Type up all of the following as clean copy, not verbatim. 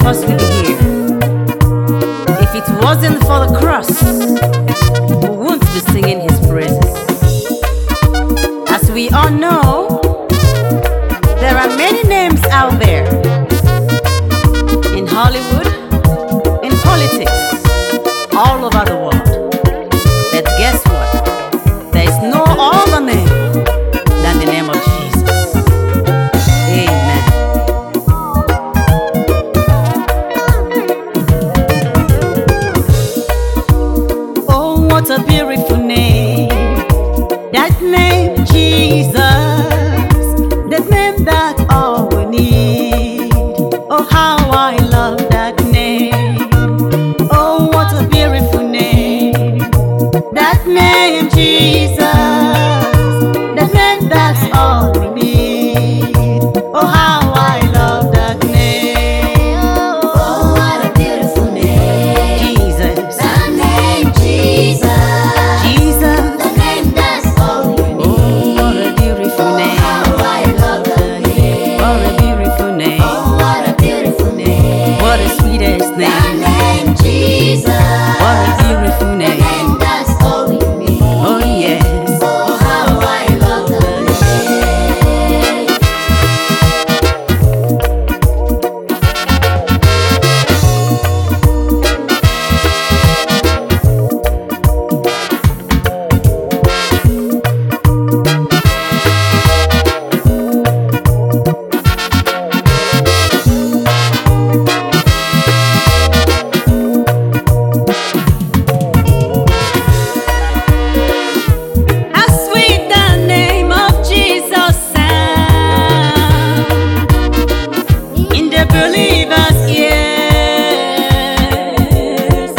of us will be here. If it wasn't for the cross, we wouldn't be singing His praises. As we all know, there are many names out there in Hollywood, in politics, all over the world. But guess what? There is no other name than the name of Jesus. Amen. Oh, what a beautiful name. That name, Jesus. That name that all we need. Oh, how I love that name. Oh, what a beautiful name. That name, Jesus. That name that's all we need. Oh, how I love that name. Oh, what a beautiful name. Jesus. That name, Jesus. Jesus. The name that's all you Oh, need. what a beautiful name. How I love that name. What a beautiful name. Oh, what a beautiful name. What a sweetest That name. name, Jesus. What a beautiful The name. name that's all you need. Oh, yes. Oh, how I love that name. How sweet the name of Jesus sound in the believer's ears.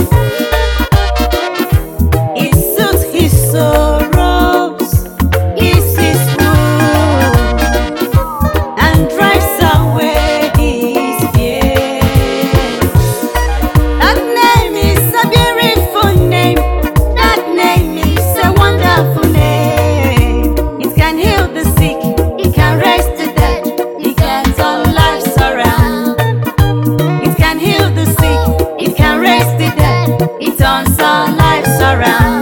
It soothes his sorrows, eases his wounds, and drives away his fears. That name is a beautiful name. That name is a wonderful name. It can heal the sick, it can raise the dead, it can turn lives around. It can heal the sick, it can raise the dead, it turns our lives around.